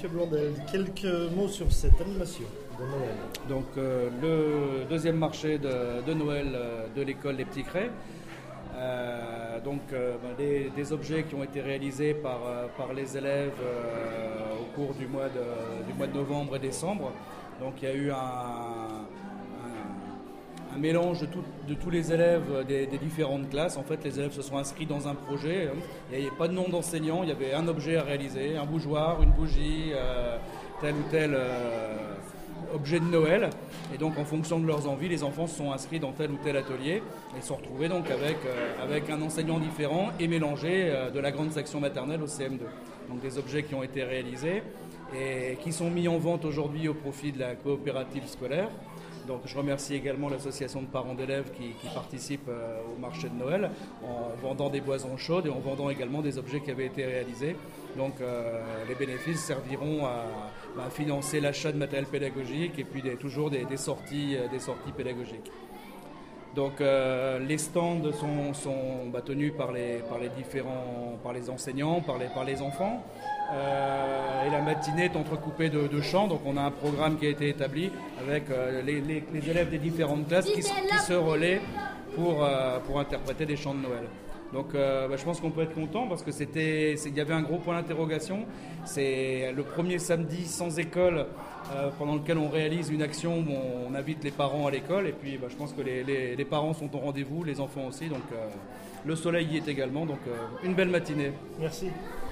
Monsieur Blondel, quelques mots sur cette animation de Noël. Donc le deuxième marché de Noël de l'école Les Petits Crêts. Des objets qui ont été réalisés par les élèves au cours du mois de novembre et décembre. Donc il y a eu un mélange de tous les élèves des différentes classes. En fait, les élèves se sont inscrits dans un projet. Il n'y avait pas de nom d'enseignant, il y avait un objet à réaliser, un bougeoir, une bougie, tel ou tel objet de Noël. Et donc, en fonction de leurs envies, les enfants se sont inscrits dans tel ou tel atelier et se sont retrouvés donc avec un enseignant différent et mélangé de la grande section maternelle au CM2. Donc, des objets qui ont été réalisés et qui sont mis en vente aujourd'hui au profit de la coopérative scolaire. Donc je remercie également l'association de parents d'élèves qui participe au marché de Noël en vendant des boissons chaudes et en vendant également des objets qui avaient été réalisés. Donc les bénéfices serviront à financer l'achat de matériel pédagogique et puis toujours des sorties pédagogiques. Donc les stands sont tenus par les enseignants, par les enfants. Et la matinée est entrecoupée de chants, donc on a un programme qui a été établi avec les élèves des différentes classes qui se relaient pour interpréter des chants de Noël. Donc je pense qu'on peut être content parce que il y avait un gros point d'interrogation. C'est le premier samedi sans école pendant lequel on réalise une action où on invite les parents à l'école et puis je pense que les parents sont au rendez-vous, les enfants aussi, donc le soleil y est également, donc une belle matinée. Merci.